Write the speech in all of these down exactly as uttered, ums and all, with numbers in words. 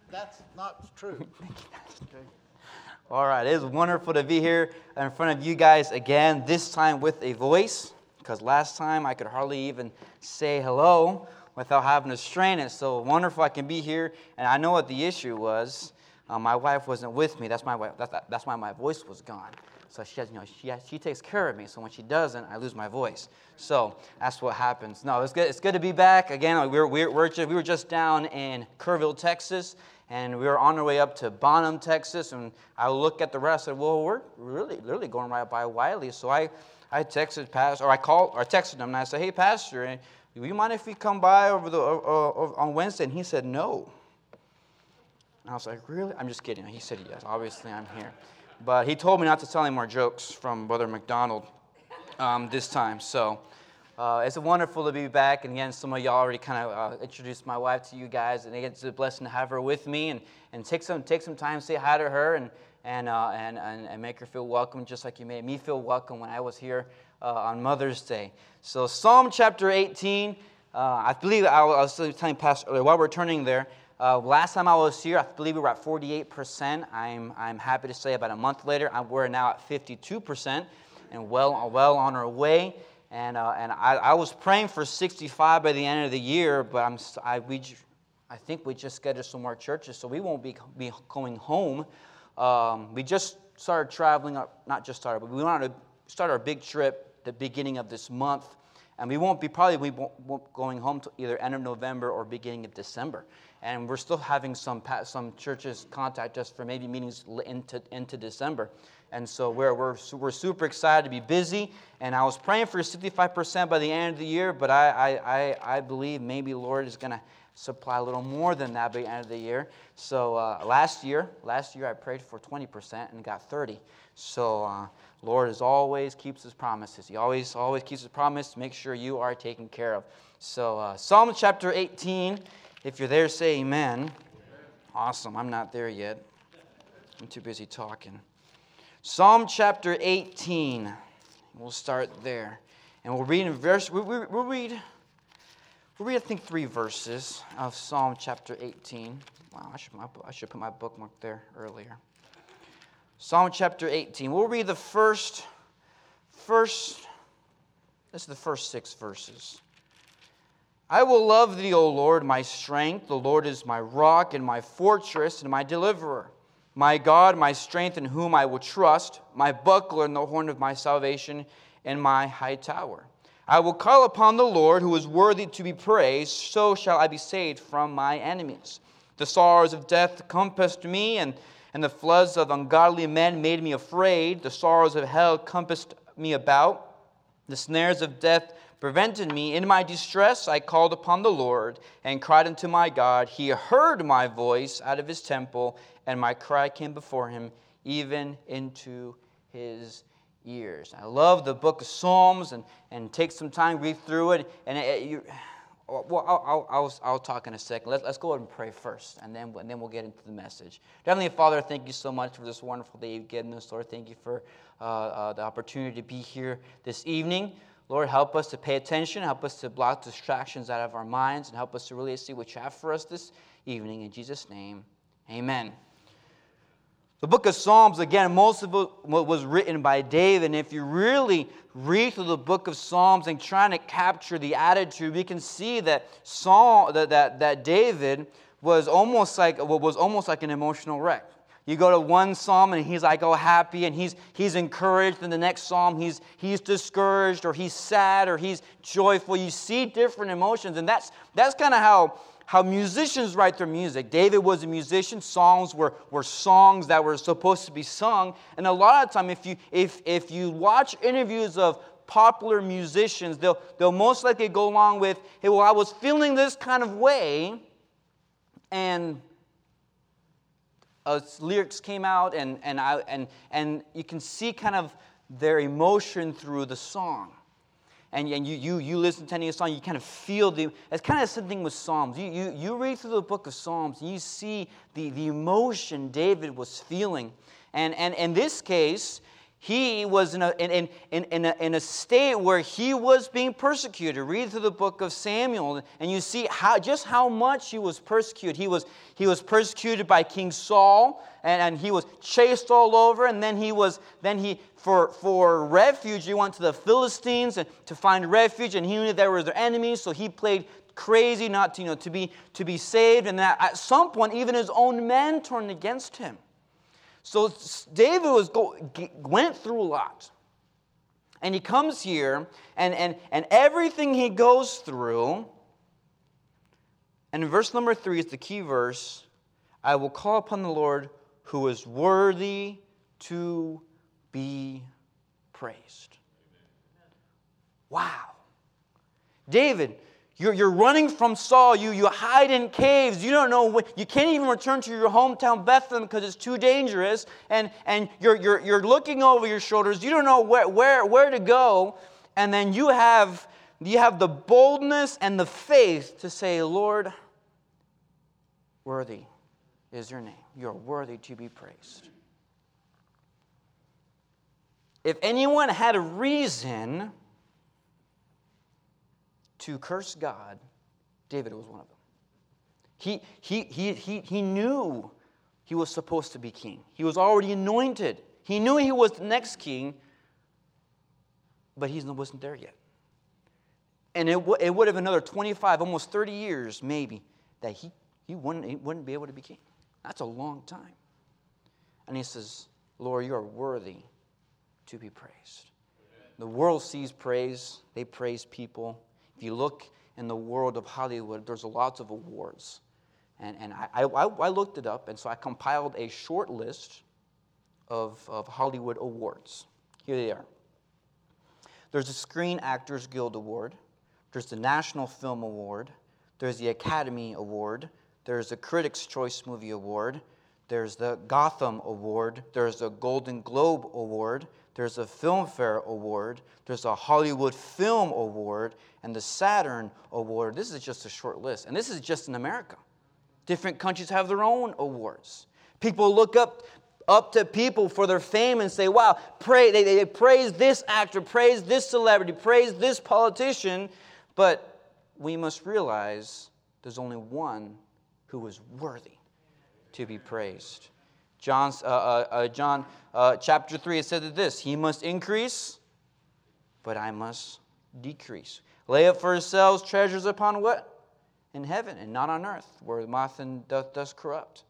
That's not true. Okay. All right, it is wonderful to be here in front of you guys again, this time with a voice, because last time I could hardly even say hello without having to strain it. So wonderful I can be here, and I know what the issue was. Um, my wife wasn't with me. That's my wife. That's, that's why my voice was gone. So she, has, you know, she has, she takes care of me. So when she doesn't, I lose my voice. So that's what happens. No, it's good. It's good to be back again. We were we were just, we were just down in Kerrville, Texas. And we were on our way up to Bonham, Texas, and I look at the rest and said, well, we're really, literally going right by Wiley. So I, I texted Pastor, or I called, or I texted him, and I said, hey, Pastor, do you mind if we come by over the uh, uh, on Wednesday? And he said, no. And I was like, really? I'm just kidding. He said, yes, obviously I'm here. But he told me not to tell any more jokes from Brother McDonald um, this time. So uh, it's wonderful to be back. And again, some of y'all already kind of uh, introduced my wife to you guys. And it's a blessing to have her with me. And, and take some take some time to say hi to her and and, uh, and and and make her feel welcome, just like you made me feel welcome when I was here uh, on Mother's Day. So Psalm chapter eighteen, uh, I believe I was telling Pastor earlier, while we're turning there, Uh, last time I was here, I believe we were at forty-eight percent. I'm I'm happy to say about a month later, we're now at fifty-two percent, and well well on our way. And uh, and I, I was praying for sixty-five by the end of the year, but I'm I we I think we just scheduled some more churches, so we won't be be going home. Um, we just started traveling up, not just started, but we wanted to start our big trip at the beginning of this month. And we won't be probably we won't, won't going home to either end of November or beginning of December. And we're still having some some churches contact us for maybe meetings into into December. And so we're we're we're super excited to be busy. And I was praying for sixty-five percent by the end of the year, but I I I, I believe maybe the Lord is going to supply a little more than that by the end of the year. So uh, last year last year I prayed for twenty percent and got thirty. So. Uh, Lord is always keeps His promises. He always always keeps His promise to make sure you are taken care of. So uh, Psalm chapter eighteen, if you're there, say amen. Amen. Awesome. I'm not there yet. I'm too busy talking. Psalm chapter eighteen. We'll start there, and we'll read in verse. We'll, we'll read. We'll read I think three verses of Psalm chapter eighteen. Wow, I should I should put my bookmark there earlier. Psalm chapter eighteen. We'll read the first, first, this is the first six verses. I will love thee, O Lord, my strength. The Lord is my rock and my fortress and my deliverer. My God, my strength in whom I will trust, my buckler and the horn of my salvation and my high tower. I will call upon the Lord who is worthy to be praised, so shall I be saved from my enemies. The sorrows of death compassed me, and And the floods of ungodly men made me afraid. The sorrows of hell compassed me about. The snares of death prevented me. In my distress I called upon the Lord and cried unto my God. He heard my voice out of His temple, and my cry came before Him, even into His ears. I love the book of Psalms, and, and take some time, read through it. And it, it, you, Well, I'll, I'll, I'll, I'll talk in a second. Let's, let's go ahead and pray first, and then, and then we'll get into the message. Heavenly Father, thank you so much for this wonderful day you've given us, Lord. Thank you for uh, uh, the opportunity to be here this evening. Lord, help us to pay attention. Help us to block distractions out of our minds, and help us to really see what you have for us this evening. In Jesus' name, amen. The book of Psalms, again, most of it was written by David. And if you really read through the book of Psalms and trying to capture the attitude, we can see that Psalm, that, that, that David was almost like was almost like an emotional wreck. You go to one psalm and he's like, oh, happy, and he's he's encouraged. In the next psalm, he's he's discouraged, or he's sad, or he's joyful. You see different emotions, and that's that's kind of how. How musicians write their music. David was a musician. Psalms were, were songs that were supposed to be sung. And a lot of time, if you if if you watch interviews of popular musicians, they'll they'll most likely go along with, hey, well, I was feeling this kind of way, and uh, lyrics came out, and and I and and you can see kind of their emotion through the song. And, and you, you you listen to any song, you kind of feel the, it's kind of the same thing with Psalms. You, you, you read through the book of Psalms, and you see the, the emotion David was feeling. And, and in this case, He was in a, in, in, in, a, in a state where he was being persecuted. Read through the book of Samuel, and you see how just how much he was persecuted. He was, he was persecuted by King Saul, and, and he was chased all over, and then he was, then he, for, for refuge, he went to the Philistines and to find refuge, and he knew they were their enemies, so he played crazy not to, you know, to be, to be saved, and that at some point, even his own men turned against him. So David was go, went through a lot. And he comes here, and, and, and everything he goes through, and in verse number three is the key verse, I will call upon the Lord who is worthy to be praised. Wow. David, You're, you're running from Saul. You, you hide in caves. You don't know when, you can't even return to your hometown Bethlehem because it's too dangerous. And, and you're, you're, you're looking over your shoulders. You don't know where, where, where to go. And then you have, you have the boldness and the faith to say, Lord, worthy is your name. You're worthy to be praised. If anyone had a reason to curse God, David was one of them. He, he, he, he, he knew he was supposed to be king. He was already anointed. He knew he was the next king, but he wasn't there yet. And it, w- it would have been another twenty-five, almost thirty years maybe, that he, he, wouldn't, he wouldn't be able to be king. That's a long time. And he says, Lord, you are worthy to be praised. Amen. The world sees praise. They praise people. If you look in the world of Hollywood, there's lots of awards. And, and I, I, I looked it up, and so I compiled a short list of, of Hollywood awards. Here they are. There's the Screen Actors Guild Award. There's the National Film Award. There's the Academy Award. There's the Critics' Choice Movie Award. There's the Gotham Award. There's the Golden Globe Award. There's a Filmfare Award. There's a Hollywood Film Award. And the Saturn Award. This is just a short list. And this is just in America. Different countries have their own awards. People look up, up to people for their fame and say, wow, pray, they, they praise this actor, praise this celebrity, praise this politician. But we must realize there's only one who is worthy to be praised. John's, uh, uh, uh, John uh, chapter three, it said this, he must increase, but I must decrease. Lay up for yourselves treasures upon what? In heaven and not on earth, where moth and dust does corrupt.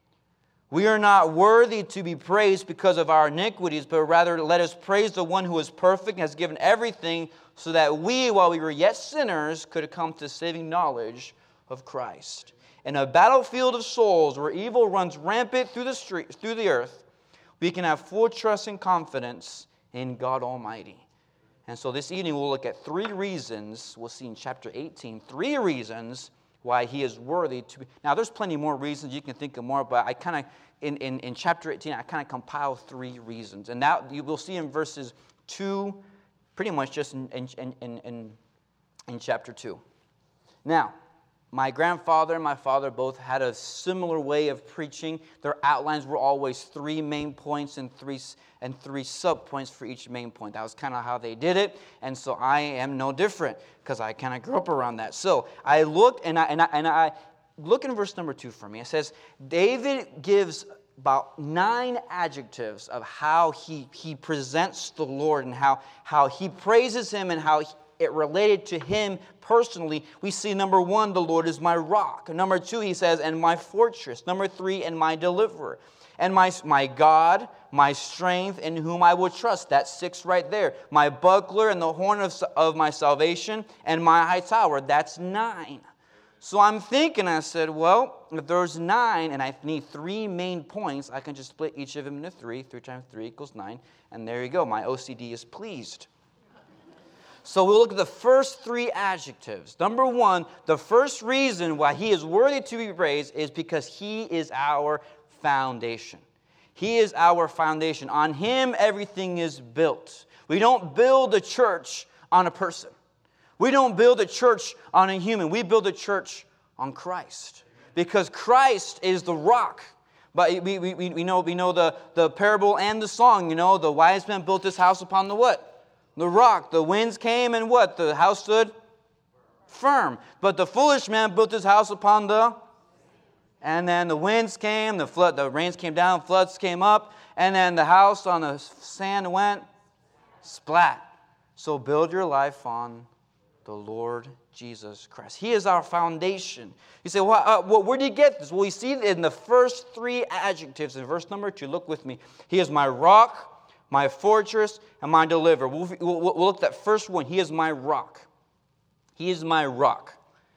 We are not worthy to be praised because of our iniquities, but rather let us praise the one who is perfect and has given everything so that we, while we were yet sinners, could come to saving knowledge of Christ. In a battlefield of souls where evil runs rampant through the street, through the earth, we can have full trust and confidence in God Almighty. And so this evening we'll look at three reasons, we'll see in chapter eighteen, three reasons why he is worthy to be. Now there's plenty more reasons, you can think of more, but I kind of, in, in, in chapter eighteen, I kind of compile three reasons. And now you will see in verses two, pretty much just in, in, in, in, in chapter two. Now, my grandfather and my father both had a similar way of preaching. Their outlines were always three main points and three and three sub-points for each main point. That was kind of how they did it, and so I am no different because I kind of grew up around that. So I looked, and I, and I, and I look in verse number two for me. It says, David gives about nine adjectives of how he, he presents the Lord and how, how he praises him and how he, it related to him personally. We see number one, the Lord is my rock. Number two, he says, and my fortress. Number three, and my deliverer. And my, my God, my strength, in whom I will trust. That's six right there. My buckler and the horn of, of my salvation, and my high tower. That's nine. So I'm thinking, I said, well, if there's nine, and I need three main points, I can just split each of them into three. Three times three equals nine. And there you go. My O C D is pleased. So we'll look at the first three adjectives. Number one, the first reason why he is worthy to be praised is because he is our foundation. He is our foundation. On him, everything is built. We don't build a church on a person. We don't build a church on a human. We build a church on Christ. Because Christ is the rock. But we, we, we know, we know the, the parable and the song. You know, the wise man built his house upon the what? The rock. The winds came and what? The house stood firm. But the foolish man built his house upon the... And then the winds came, the flood, the rains came down, floods came up, and then the house on the sand went splat. So build your life on the Lord Jesus Christ. He is our foundation. You say, well, uh, well, where did you get this? Well, you see in the first three adjectives in verse number two. Look with me. He is my rock, my fortress, and my deliverer. We'll, we'll, we'll look at that first one. He is my rock. He is my rock.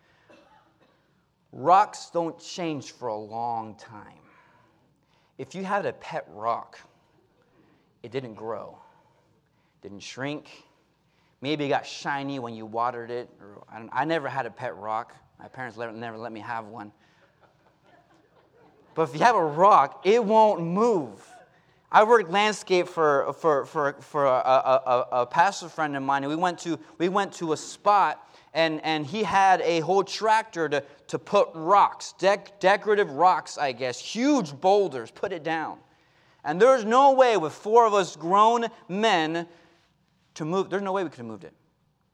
Rocks don't change for a long time. If you had a pet rock, it didn't grow, didn't shrink. Maybe it got shiny when you watered it. Or I, don't, I never had a pet rock. My parents never, never let me have one. But if you have a rock, it won't move. I worked landscape for for for for a, a, a, a pastor friend of mine, and we went to we went to a spot, and, and he had a whole tractor to, to put rocks, dec, decorative rocks, I guess, huge boulders, put it down. And there's no way with four of us grown men to move. There's no way we could have moved it.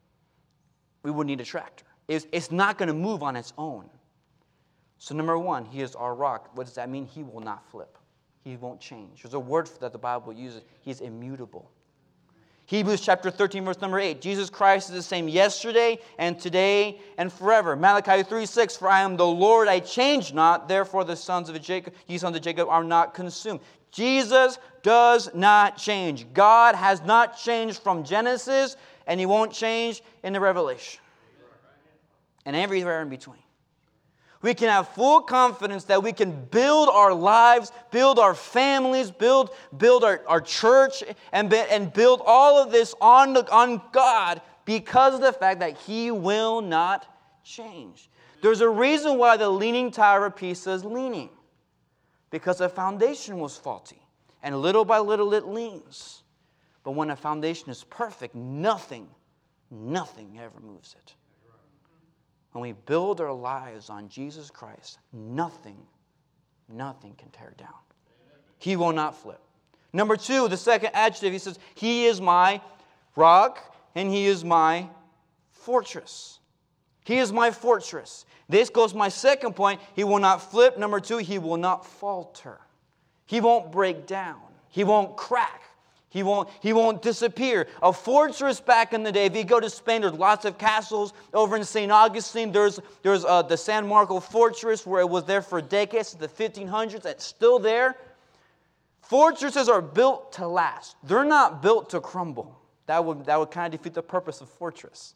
We would need a tractor. It's, it's not going to move on its own. So number one, he is our rock. What does that mean? He will not flip. He won't change. There's a word that the Bible uses. He's immutable. Hebrews chapter thirteen, verse number eight. Jesus Christ is the same yesterday and today and forever. Malachi three six. For I am the Lord, I change not. Therefore the sons of Jacob, ye sons of Jacob, are not consumed. Jesus does not change. God has not changed from Genesis, and He won't change in the Revelation. And everywhere in between. We can have full confidence that we can build our lives, build our families, build, build our, our church, and, be, and build all of this on, the, on God because of the fact that He will not change. There's a reason why the Leaning Tower of Pisa is leaning. Because the foundation was faulty. And little by little it leans. But when a foundation is perfect, nothing, nothing ever moves it. When we build our lives on Jesus Christ, nothing, nothing can tear it down. He will not flip. Number two, the second adjective, he says, He is my rock and He is my fortress. He is my fortress. This goes to my second point. He will not flip. Number two, He will not falter. He won't break down. He won't crack. He won't, he won't disappear. A fortress back in the day, if you go to Spain, there's lots of castles. Over in Saint Augustine, there's, there's uh, the San Marco Fortress, where it was there for decades, the fifteen hundreds. It's still there. Fortresses are built to last. They're not built to crumble. That would, that would kind of defeat the purpose of fortress.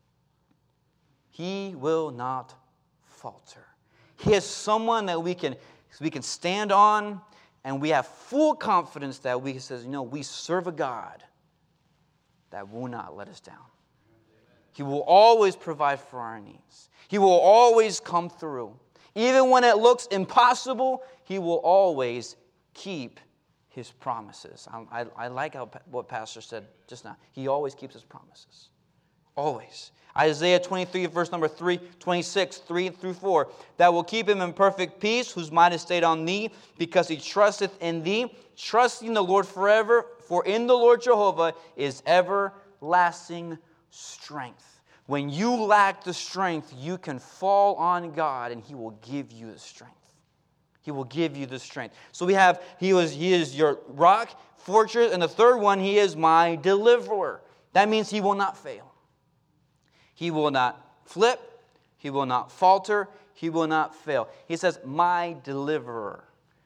He will not falter. He is someone that we can, we can stand on. And we have full confidence that we says, you know, we serve a God that will not let us down. He will always provide for our needs. He will always come through. Even when it looks impossible, He will always keep His promises. I, I, I like how, what Pastor said just now. He always keeps His promises. Always. Isaiah twenty-three, verse number three, twenty-six, three through four. That will keep him in perfect peace, whose mind is stayed on thee, because he trusteth in thee. Trusting the Lord forever, for in the Lord Jehovah is everlasting strength. When you lack the strength, you can fall on God, and He will give you the strength. He will give you the strength. So we have, He was, He is your rock, fortress, and the third one, He is my deliverer. That means He will not fail. He will not flip. He will not falter. He will not fail. He says, my deliverer.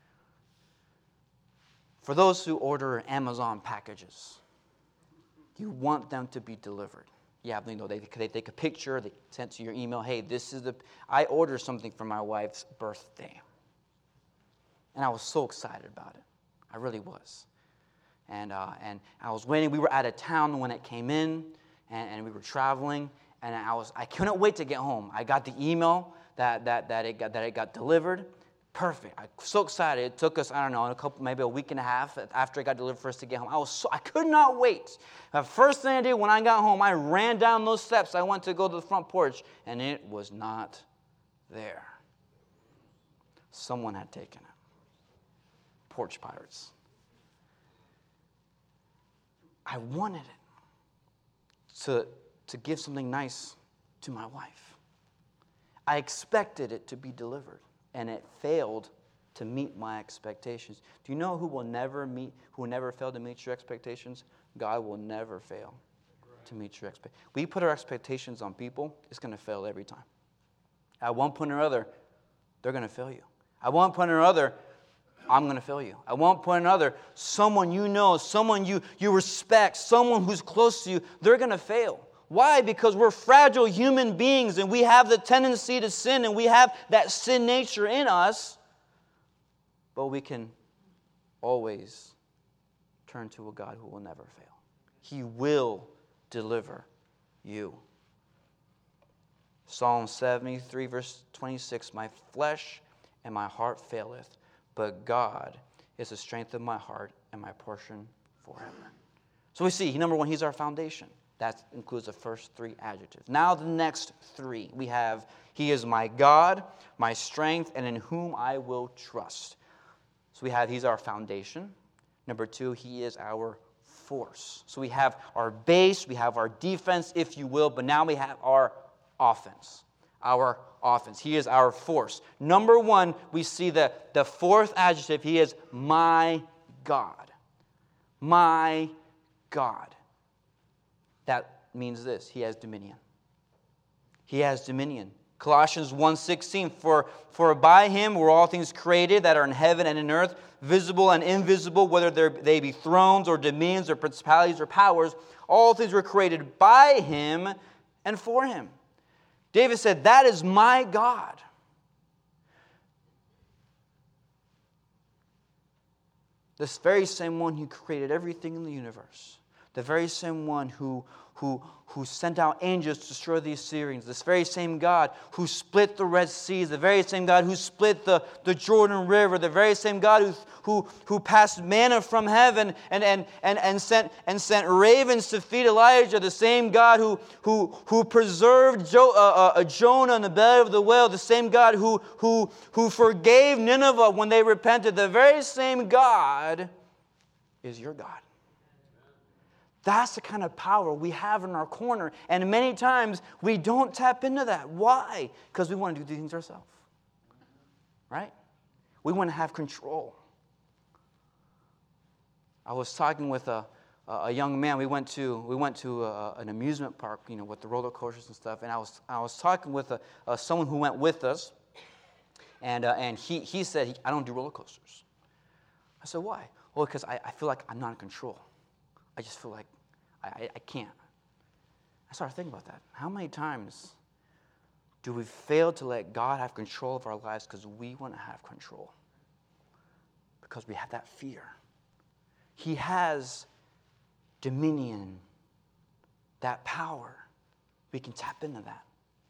For those who order Amazon packages, you want them to be delivered. Yeah, you know, they, they take a picture, they send to your email, hey, this is the, I ordered something for my wife's birthday. And I was so excited about it. I really was. And, uh, and I was waiting. We were out of town when it came in, and, and we were traveling. And I was I couldn't wait to get home. I got the email that that that it got that it got delivered. Perfect. I was so excited. It took us, I don't know, a couple maybe a week and a half after it got delivered for us to get home. I was so I could not wait. The first thing I did when I got home, I ran down those steps. I went to go to the front porch, and it was not there. Someone had taken it. porch pirates. I wanted it to, to give something nice to my wife. I expected it to be delivered, and it failed to meet my expectations. Do you know who will never meet, who will never fail to meet your expectations? God will never fail to meet your expectations. We put our expectations on people, it's going to fail every time. At one point or other, they're going to fail you. At one point or other, I'm going to fail you. At one point or another, someone you know, someone you, you respect, someone who's close to you, they're going to fail. Why? Because we're fragile human beings and we have the tendency to sin and we have that sin nature in us. But we can always turn to a God who will never fail. He will deliver you. Psalm seventy-three, verse twenty-six, my flesh and my heart faileth, but God is the strength of my heart and my portion forever. So we see, number one, He's our foundation. That includes the first three adjectives. Now the next three. We have, He is my God, my strength, and in whom I will trust. So we have, He's our foundation. Number two, He is our force. So we have our base, we have our defense, if you will, but now we have our offense. Our offense. He is our force. Number one, we see the, the fourth adjective, He is my God. My God. That means this, He has dominion. He has dominion. Colossians one sixteen, for, for by Him were all things created that are in heaven and in earth, visible and invisible, whether they be thrones or dominions or principalities or powers. All things were created by Him and for Him. David said, that is my God. This very same one who created everything in the universe. The very same one who, who, who sent out angels to destroy the Assyrians. This very same God who split the Red Sea. The very same God who split the, the Jordan River. The very same God who, who, who passed manna from heaven and, and, and, and, sent, and sent ravens to feed Elijah. The same God who, who, who preserved jo, uh, uh, Jonah in the belly of the whale. The same God who, who, who forgave Nineveh when they repented. The very same God is your God. That's the kind of power we have in our corner. And many times we don't tap into that. Why? Because we want to do things ourselves. Right? We want to have control. I was talking with a, a young man. We went to we went to a, an amusement park, you know, with the roller coasters and stuff. And I was I was talking with a, a someone who went with us, and uh, and he he said he, I don't do roller coasters. I said, why? Well, because I, I feel like I'm not in control. I just feel like I, I can't. I started thinking about that. How many times do we fail to let God have control of our lives because we want to have control? Because we have that fear. He has dominion, that power. We can tap into that.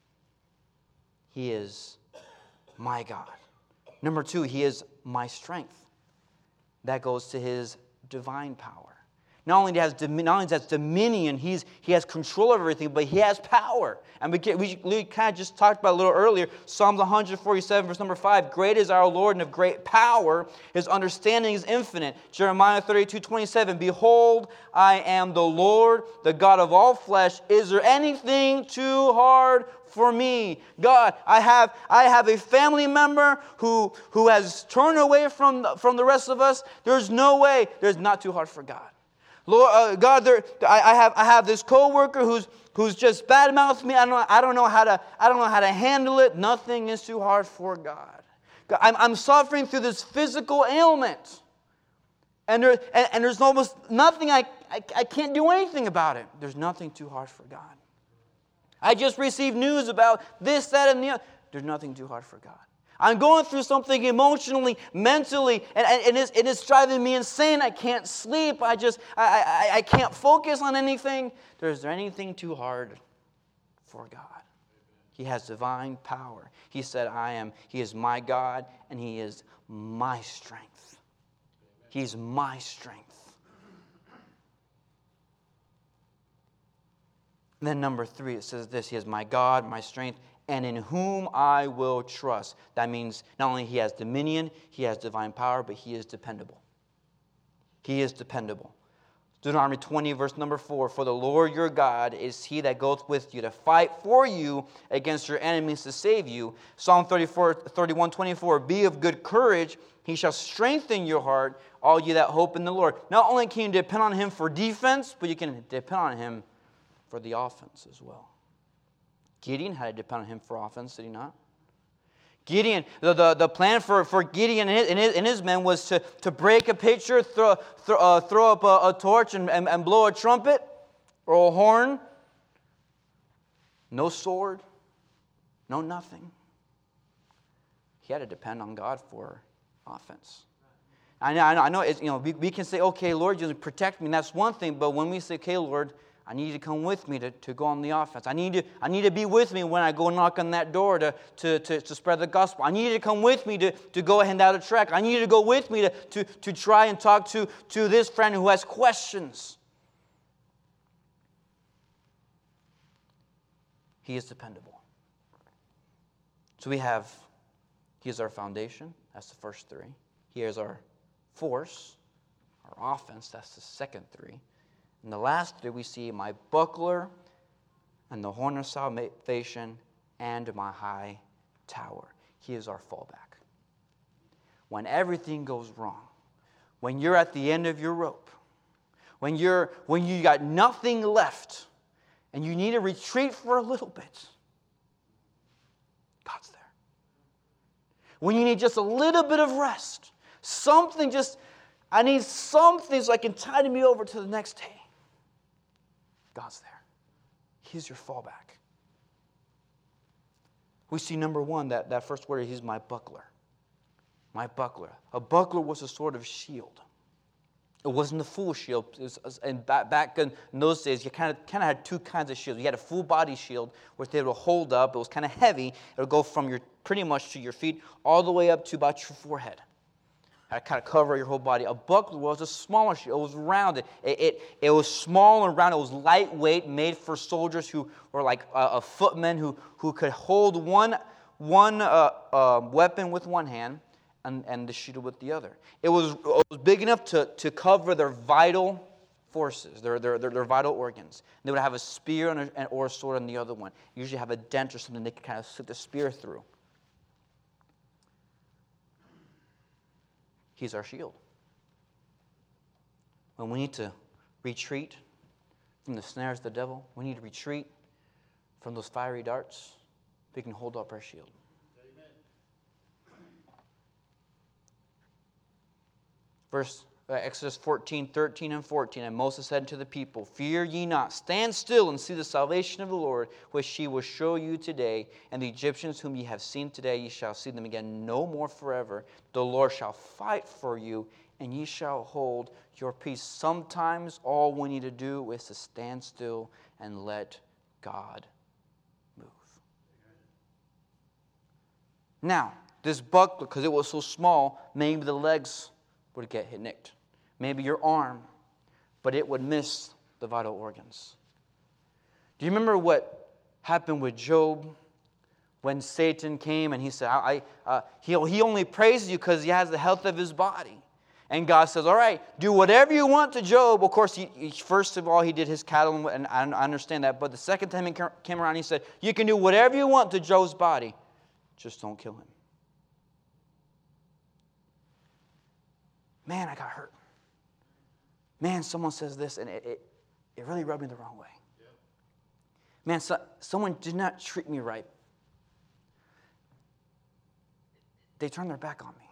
He is my God. Number two, He is my strength. That goes to His divine power. Not only does he not only has dominion, he's, he has control of everything, but He has power. And we, get, we, we kind of just talked about a little earlier, Psalms one forty-seven, verse number five, great is our Lord and of great power. His understanding is infinite. Jeremiah thirty-two twenty-seven, behold, I am the Lord, the God of all flesh. Is there anything too hard for me? God, I have I have a family member who, who has turned away from, from the rest of us. There's no way. There's not too hard for God. Lord, uh, God, there, I, I have I have this coworker who's who's just badmouthed me. I don't know, I don't know how to I don't know how to handle it. Nothing is too hard for God. God I'm I'm suffering through this physical ailment, and there and, and there's almost nothing I, I I can't do anything about it. There's nothing too hard for God. I just received news about this, that, and the other. There's nothing too hard for God. I'm going through something emotionally, mentally, and, and, it's, and it's driving me insane. I can't sleep. I just, I, I, I can't focus on anything. Is there anything too hard for God? He has divine power. He said, I am, He is my God, and He is my strength. He's my strength. And then number three, it says this, He is my God, my strength, and in whom I will trust. That means not only he has dominion, he has divine power, but he is dependable. He is dependable. Deuteronomy twenty, verse number four, for the Lord your God is he that goeth with you to fight for you against your enemies to save you. Psalm thirty-four, thirty-one, twenty-four, be of good courage, he shall strengthen your heart, all you that hope in the Lord. Not only can you depend on him for defense, but you can depend on him for the offense as well. Gideon had to depend on him for offense, did he not? Gideon, the, the, the plan for, for Gideon and his, and, his, and his men was to, to break a pitcher, throw, throw, uh, throw up a, a torch and, and, and blow a trumpet or a horn. No sword, no nothing. He had to depend on God for offense. I know, I know, I know it's, you know we, we can say, okay, Lord, you protect me, and that's one thing, but when we say, okay, Lord, I need you to come with me to, to go on the offense. I need, to, I need to be with me when I go knock on that door to, to, to, to spread the gospel. I need you to come with me to, to go hand out a tract. I need you to go with me to, to, to try and talk to, to this friend who has questions. He is dependable. So we have, he is our foundation. That's the first three. He is our force, our offense. That's the second three. And the last three we see, my buckler and the horn of salvation and my high tower. He is our fallback. When everything goes wrong, when you're at the end of your rope, when you're when you got nothing left and you need to retreat for a little bit, God's there. When you need just a little bit of rest, something just, I need something so I can tide me over to the next day. God's there. He's your fallback. We see number one, that, that first word, he's my buckler. My buckler. A buckler was a sort of shield. It wasn't a full shield. It was, and back, back in those days, you kind of kind of had two kinds of shields. You had a full body shield, which they would hold up. It was kind of heavy. It would go from your pretty much to your feet all the way up to about your forehead. Had to kind of cover your whole body. A buckler was a smaller shield. It was rounded. It, it, it was small and round. It was lightweight, made for soldiers who were like a, a footmen who, who could hold one, one uh, uh, weapon with one hand and, and the shield with the other. It was, it was big enough to, to cover their vital forces, their, their, their, their vital organs. They would have a spear and a, or a sword on the other one. Usually have a dent or something they could kind of slip the spear through. He's our shield. When we need to retreat from the snares of the devil, we need to retreat from those fiery darts, we can hold up our shield. Amen. Verse uh, Exodus fourteen, thirteen and fourteen, and Moses said to the people, fear ye not, stand still and see the salvation of the Lord, which he will show you today. And the Egyptians whom ye have seen today, ye shall see them again no more forever. The Lord shall fight for you, and ye shall hold your peace. Sometimes all we need to do is to stand still and let God move. Now, this buckler, because it was so small, maybe the legs would get hit nicked. Maybe your arm, but it would miss the vital organs. Do you remember what happened with Job when Satan came and he said, I, I, uh, he, he only praises you because he has the health of his body. And God says, all right, do whatever you want to Job. Of course, he, he, first of all, he did his cattle, and I, I understand that. But the second time he came around, he said, you can do whatever you want to Job's body. Just don't kill him. Man, I got hurt. Man, someone says this, and it, it, it really rubbed me the wrong way. Yep. Man, so, someone did not treat me right. They turned their back on me.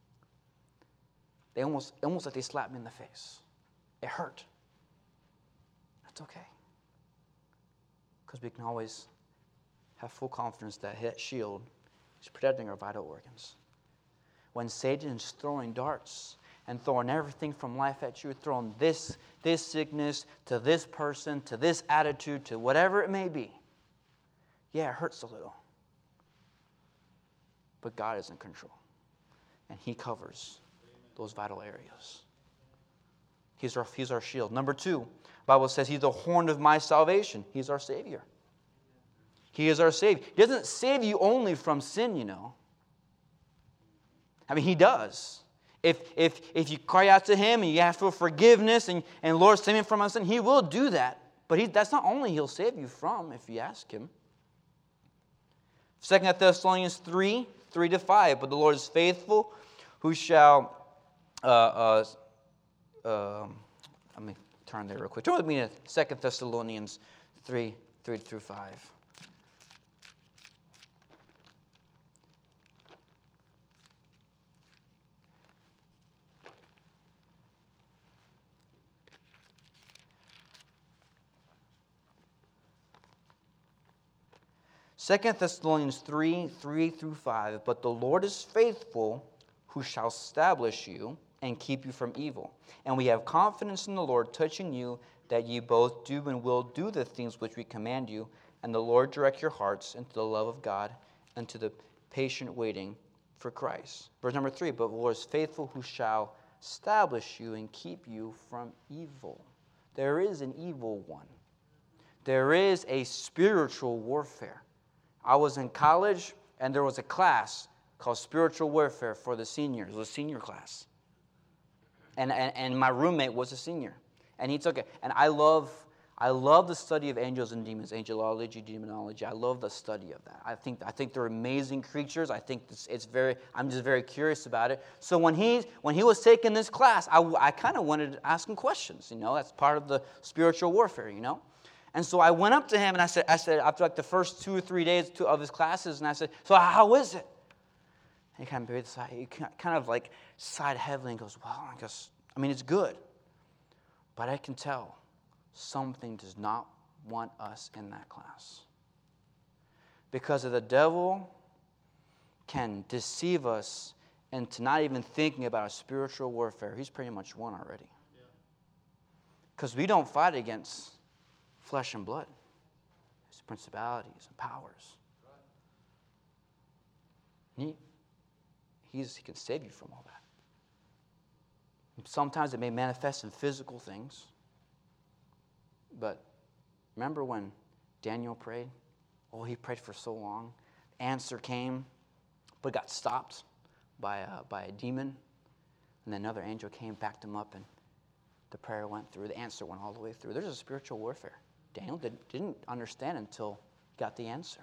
They almost, almost like they slapped me in the face. It hurt. That's okay. Because we can always have full confidence that that shield is protecting our vital organs. When Satan is throwing darts and throwing everything from life at you, throwing this, this sickness to this person, to this attitude, to whatever it may be, yeah, it hurts a little. But God is in control. And he covers those vital areas. He's our, he's our shield. Number two, the Bible says he's the horn of my salvation. He's our Savior. He is our Savior. He doesn't save you only from sin, you know. I mean, He does. If if if you cry out to Him and you ask for forgiveness and, and Lord, save me from my sin, He will do that. But he, that's not only He'll save you from if you ask Him. Second Thessalonians three, three to five. But the Lord is faithful, who shall... Uh, uh, uh, let me turn there real quick. Turn with me to Second Thessalonians three, three through five. Second Thessalonians three, three through five. But the Lord is faithful, who shall establish you and keep you from evil. And we have confidence in the Lord touching you, that ye both do and will do the things which we command you. And the Lord direct your hearts into the love of God and to the patient waiting for Christ. Verse number three. But the Lord is faithful, who shall establish you and keep you from evil. There is an evil one. There is a spiritual warfare. I was in college, and there was a class called Spiritual Warfare for the seniors. It was a senior class. And, and, and my roommate was a senior. And he took it. And I love, I love the study of angels and demons, angelology, demonology. I love the study of that. I think, I think they're amazing creatures. I think it's, it's very, I'm just very curious about it. So when he, when he was taking this class, I, I kind of wanted to ask him questions. You know, that's part of the spiritual warfare, you know. And so I went up to him and I said, I said after like the first two or three days of his classes, and I said, so how is it? And he kind of buried the side. He kind of like sighed heavily and goes, well, I guess, I mean, it's good. But I can tell something does not want us in that class. Because of the devil can deceive us into not even thinking about a spiritual warfare. He's pretty much won already. Because we don't fight against flesh and blood. It's principalities and powers. He, he's, he can save you from all that. Sometimes it may manifest in physical things. But remember when Daniel prayed? Oh, he prayed for so long. Answer came, but got stopped by a, by a demon. And then another angel came, backed him up, and the prayer went through. The answer went all the way through. There's a spiritual warfare. Daniel did, didn't understand until he got the answer.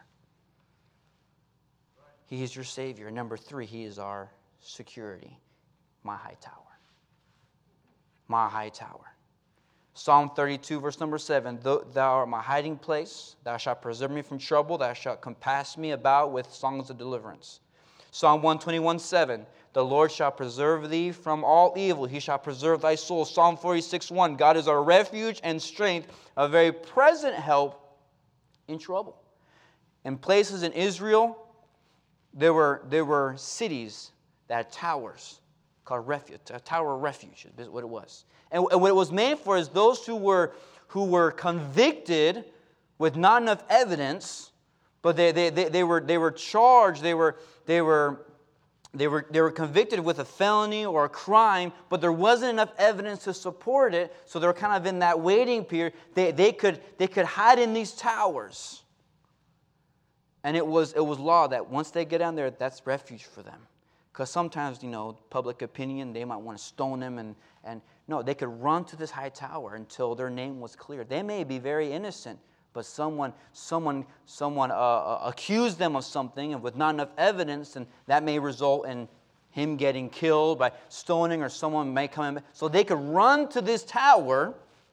He is your Savior. Number three, He is our security. My high tower. My high tower. Psalm thirty-two, verse number seven. Thou art my hiding place. Thou shalt preserve me from trouble. Thou shalt compass me about with songs of deliverance. Psalm one twenty-one, seven. The Lord shall preserve thee from all evil. He shall preserve thy soul. Psalm forty-six, one. God is our refuge and strength, a very present help in trouble. In places in Israel, there were, there were cities that had towers called refuge. A tower of refuge is what it was. And, and what it was made for is those who were, who were convicted with not enough evidence, but they, they, they, they, were, they were charged, they were... They were They were, they were convicted with a felony or a crime, but there wasn't enough evidence to support it, so they were kind of in that waiting period. They, they, could, they could hide in these towers. And it was, it was law that once they get down there, that's refuge for them. Because sometimes, you know, public opinion, they might want to stone them. And, and no, they could run to this high tower until their name was clear. They may be very innocent, but someone someone, someone uh, accused them of something and with not enough evidence, and that may result in him getting killed by stoning, or someone may come in. So they could run to this tower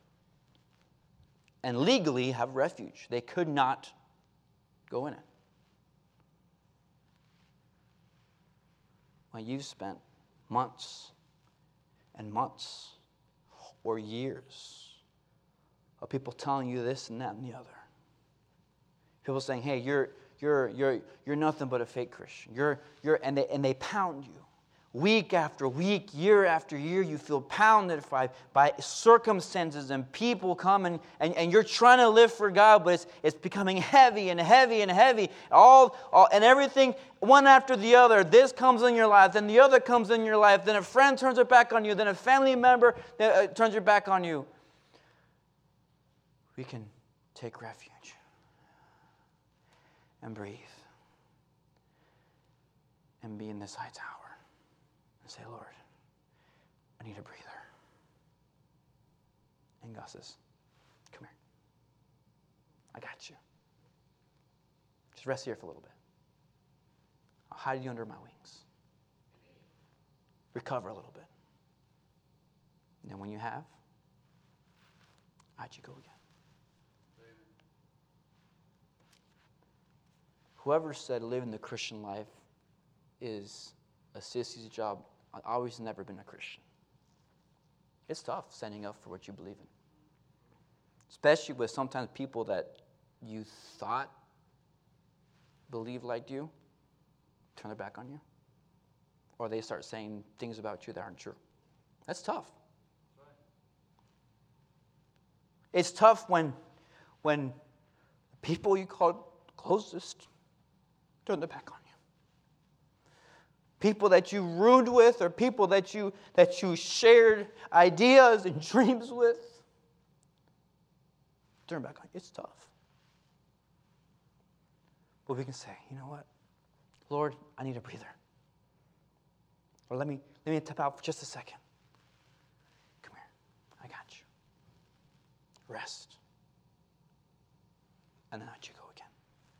and legally have refuge. They could not go in it. Well, you've spent months and months or years of people telling you this and that and the other. People saying, "Hey, you're you're you're you're nothing but a fake Christian." You're you're and they and they pound you. Week after week, year after year, you feel pounded by, by circumstances, and people come and, and, and you're trying to live for God, but it's, it's becoming heavy and heavy and heavy. All, all and everything, one after the other. This comes in your life, then the other comes in your life, then a friend turns their back on you, then a family member uh, turns their back on you. We can take refuge. and breathe. And be in this high tower and say, Lord, I need a breather. And God says, come here. I got you. Just rest here for a little bit. I'll hide you under my wings. Recover a little bit. And then when you have, out you go again. Whoever said living the Christian life is a sissy's job, I've always never been a Christian. It's tough standing up for what you believe in. Especially with sometimes people that you thought believed like you, turn their back on you. Or they start saying things about you that aren't true. That's tough. It's tough when, when people you call closest turn their back on you. People that you roomed with or people that you that you shared ideas and dreams with turn back on you. It's tough. But we can say, you know what? Lord, I need a breather. Or let me let me tap out for just a second. Come here. I got you. Rest. And then out you go again.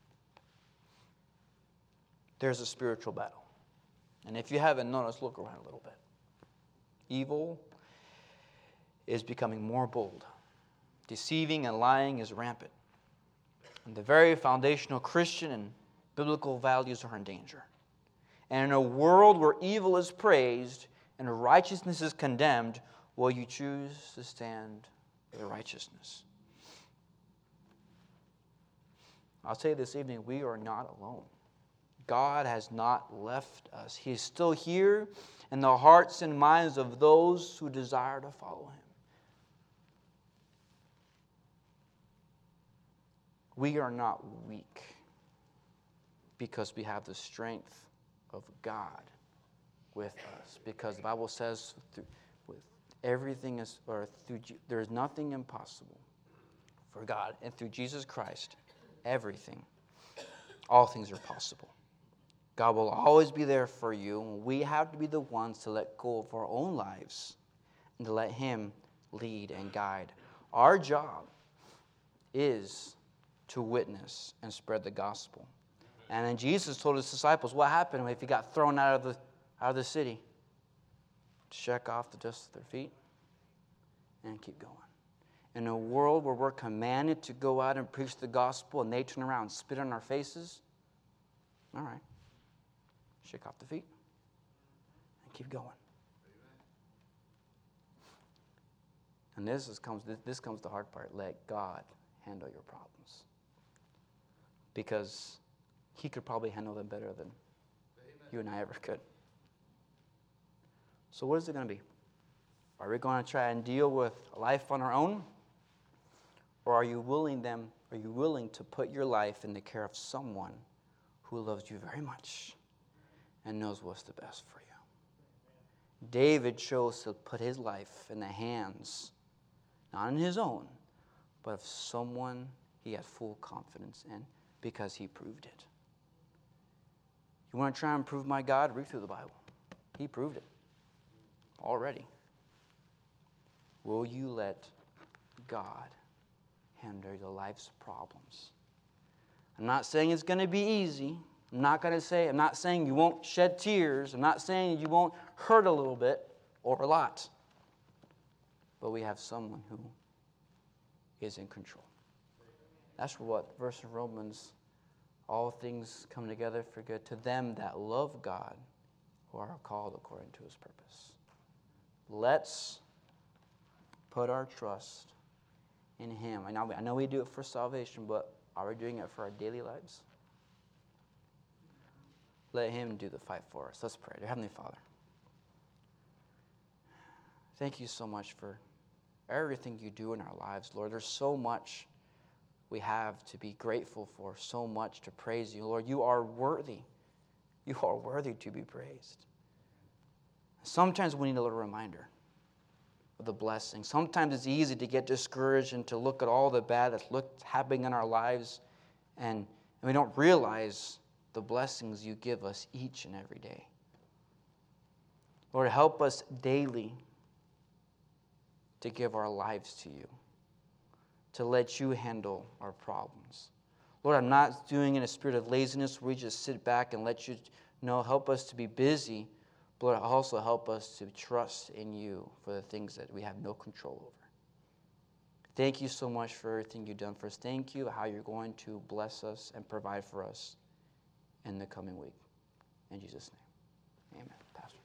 There's a spiritual battle. And if you haven't noticed, look around a little bit. Evil is becoming more bold. Deceiving and lying is rampant. And the very foundational Christian and biblical values are in danger. And in a world where evil is praised and righteousness is condemned, will you choose to stand for the righteousness? I'll tell you this evening, we are not alone. God has not left us. He is still here in the hearts and minds of those who desire to follow Him. We are not weak because we have the strength of God with us. Because the Bible says through, with everything is, or through, there is nothing impossible for God. And through Jesus Christ, everything, all things are possible. God will always be there for you. We have to be the ones to let go of our own lives and to let Him lead and guide. Our job is to witness and spread the gospel. And then Jesus told His disciples what happened if He got thrown out of the, out of the city. Check off the dust of their feet and keep going. In a world where we're commanded to go out and preach the gospel and they turn around and spit on our faces, all right. Shake off the feet and keep going. And this is comes this comes the hard part. Let God handle your problems. Because He could probably handle them better than Amen. You and I ever could. So what is it going to be? Are we going to try and deal with life on our own? Or are you willing them, are you willing to put your life in the care of someone who loves you very much and knows what's the best for you? David chose to put his life in the hands, not in his own, but of someone he had full confidence in because he proved it. You want to try and prove my God? Read through the Bible. He proved it already. Will you let God handle your life's problems? I'm not saying it's going to be easy. I'm not going to say, I'm not saying you won't shed tears. I'm not saying you won't hurt a little bit or a lot. But we have someone who is in control. That's what verse in Romans, all things come together for good to them that love God, who are called according to His purpose. Let's put our trust in Him. I know, I know we do it for salvation, but are we doing it for our daily lives? Let Him do the fight for us. Let's pray. Dear Heavenly Father, thank You so much for everything You do in our lives, Lord. There's so much we have to be grateful for, so much to praise You. Lord, You are worthy. You are worthy to be praised. Sometimes we need a little reminder of the blessing. Sometimes it's easy to get discouraged and to look at all the bad that's looked, happening in our lives and, And we don't realize the blessings you give us each and every day. Lord, help us daily to give our lives to you, to let you handle our problems. Lord, I'm not doing it in a spirit of laziness where we just sit back and let you know. Help us to be busy, but Lord, also help us to trust in you for the things that we have no control over. Thank you so much for everything you've done for us. Thank you how you're going to bless us and provide for us in the coming week. In Jesus' name, amen. Pastor.